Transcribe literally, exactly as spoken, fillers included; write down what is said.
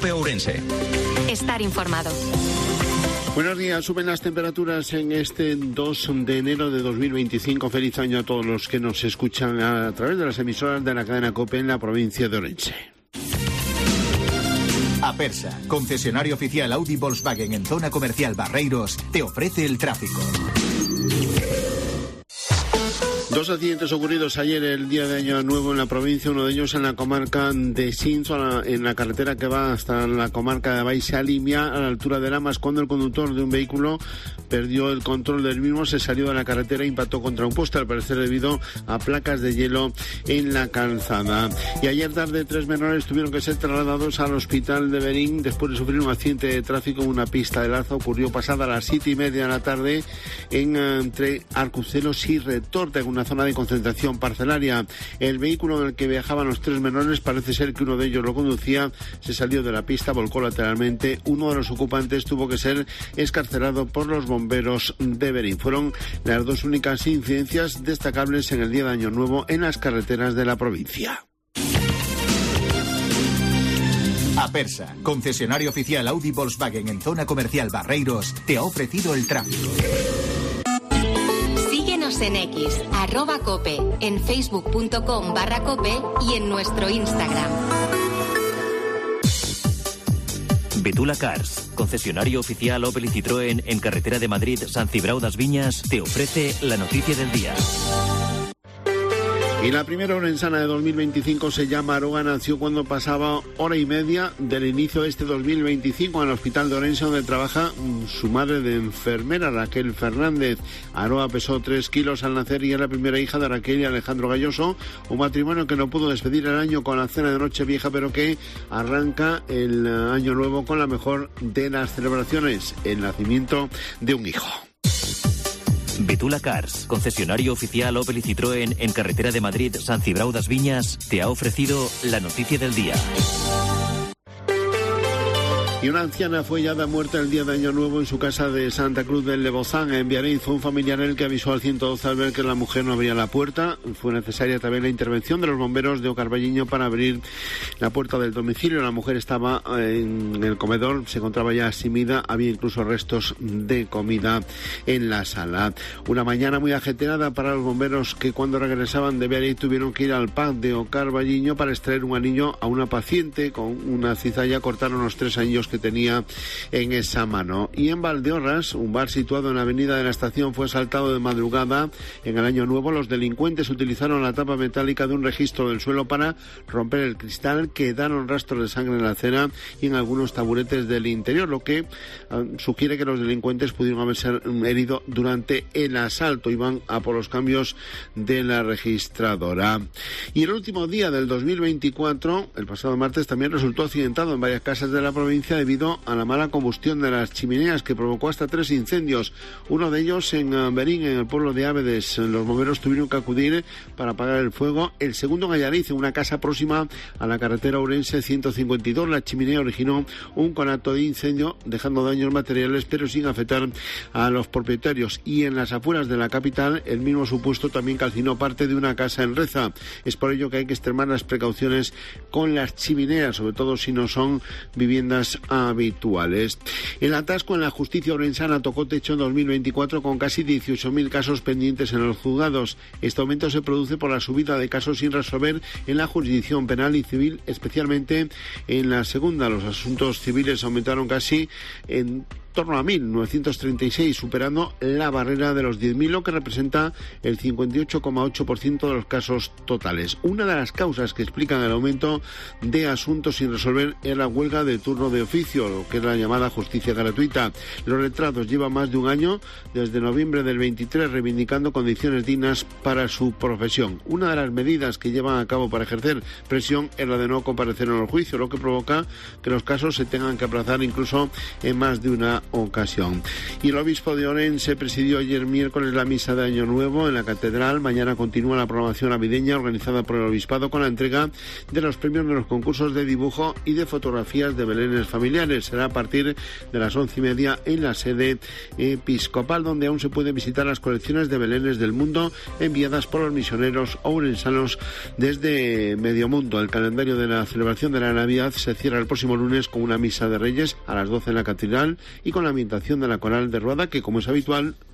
COPE Ourense. Estar informado. Buenos días. Suben las temperaturas en este dos de enero de dos mil veinticinco. Feliz año a todos los que nos escuchan a través de las emisoras de la cadena COPE en la provincia de Ourense. Apersa, concesionario oficial Audi Volkswagen en zona comercial Barreiros, te ofrece el tráfico. Dos accidentes ocurridos ayer, el día de Año Nuevo, en la provincia, uno de ellos en la comarca de Sinzo, en la carretera que va hasta la comarca de Baixa Limia, a la altura de Lamas, cuando el conductor de un vehículo perdió el control del mismo, se salió de la carretera e impactó contra un poste, al parecer debido a placas de hielo en la calzada. Y ayer tarde, tres menores tuvieron que ser trasladados al hospital de Berín después de sufrir un accidente de tráfico en una pista de Laza. Ocurrió pasada a las siete y media de la tarde en, entre Arcucelos y Retorta, en una zona de concentración parcelaria. El vehículo en el que viajaban los tres menores, parece ser que uno de ellos lo conducía, se salió de la pista, volcó lateralmente. Uno de los ocupantes tuvo que ser excarcelado por los bomberos de Berín. Fueron las dos únicas incidencias destacables en el día de Año Nuevo en las carreteras de la provincia. Apersa, concesionario oficial Audi Volkswagen en zona comercial Barreiros, te ha ofrecido el tráfico. En X, arroba cope, en facebook.com barra cope y en nuestro Instagram. Betula Cars, concesionario oficial Opel y Citroën en carretera de Madrid, San Cibrao das Viñas, te ofrece la noticia del día. Y la primera orensana de dos mil veinticinco se llama Aroa. Nació cuando pasaba hora y media del inicio de este dos mil veinticinco en el hospital de Orense, donde trabaja su madre de enfermera, Raquel Fernández. Aroa pesó tres kilos al nacer y es la primera hija de Raquel y Alejandro Galloso, un matrimonio que no pudo despedir el año con la cena de Nochevieja, pero que arranca el año nuevo con la mejor de las celebraciones, el nacimiento de un hijo. Betula Cars, concesionario oficial Opel y Citroën en carretera de Madrid, San Cibrao das Viñas, te ha ofrecido la noticia del día. Y una anciana fue hallada muerta el día de Año Nuevo en su casa de Santa Cruz del Lebozán, en Biarritz. Fue un familiar el que avisó al ciento doce al ver que la mujer no abría la puerta. Fue necesaria también la intervención de los bomberos de Ocarballiño para abrir la puerta del domicilio. La mujer estaba en el comedor, se encontraba ya asimida, había incluso restos de comida en la sala. Una mañana muy ajetreada para los bomberos, que cuando regresaban de Biarritz tuvieron que ir al P A C de Ocarballiño para extraer un anillo a una paciente con una cizalla. Cortaron los tres anillos que tenía en esa mano. Y en Valdeorras, un bar situado en la avenida de la Estación fue asaltado de madrugada en el Año Nuevo. Los delincuentes utilizaron la tapa metálica de un registro del suelo para romper el cristal. Quedaron rastros de sangre en la acera y en algunos taburetes del interior, lo que uh, sugiere que los delincuentes pudieron haberse herido durante el asalto. Iban a por los cambios de la registradora. Y el último día del dos mil veinticuatro, el pasado martes, también resultó accidentado en varias casas de la provincia debido a la mala combustión de las chimeneas, que provocó hasta tres incendios. Uno de ellos en Berín, en el pueblo de Ábedes. Los bomberos tuvieron que acudir para apagar el fuego. El segundo en Allariz, en una casa próxima a la carretera Ourense ciento cincuenta y dos. La chimenea originó un conato de incendio, dejando daños materiales, pero sin afectar a los propietarios. Y en las afueras de la capital, el mismo supuesto también calcinó parte de una casa en Reza. Es por ello que hay que extremar las precauciones con las chimeneas, sobre todo si no son viviendas habituales. El atasco en la justicia orensana tocó techo en dos mil veinticuatro con casi dieciocho mil casos pendientes en los juzgados. Este aumento se produce por la subida de casos sin resolver en la jurisdicción penal y civil, especialmente en la segunda. Los asuntos civiles aumentaron casi en torno a mil novecientos treinta y seis, superando la barrera de los diez mil, lo que representa el cincuenta y ocho coma ocho por ciento de los casos totales. Una de las causas que explican el aumento de asuntos sin resolver es la huelga de turno de oficio, lo que es la llamada justicia gratuita. Los letrados llevan más de un año, desde noviembre del veintitrés, reivindicando condiciones dignas para su profesión. Una de las medidas que llevan a cabo para ejercer presión es la de no comparecer en el juicio, lo que provoca que los casos se tengan que aplazar incluso en más de una ocasión. Y el obispo de Orense presidió ayer miércoles la misa de Año Nuevo en la catedral. Mañana continúa la programación navideña organizada por el obispado con la entrega de los premios de los concursos de dibujo y de fotografías de belenes familiares. Será a partir de las once y media en la sede episcopal, donde aún se pueden visitar las colecciones de belenes del mundo enviadas por los misioneros ourensanos desde medio mundo. El calendario de la celebración de la Navidad se cierra el próximo lunes con una misa de Reyes a las doce en la catedral y con la ambientación de la coral de Ruada, que, como es habitual,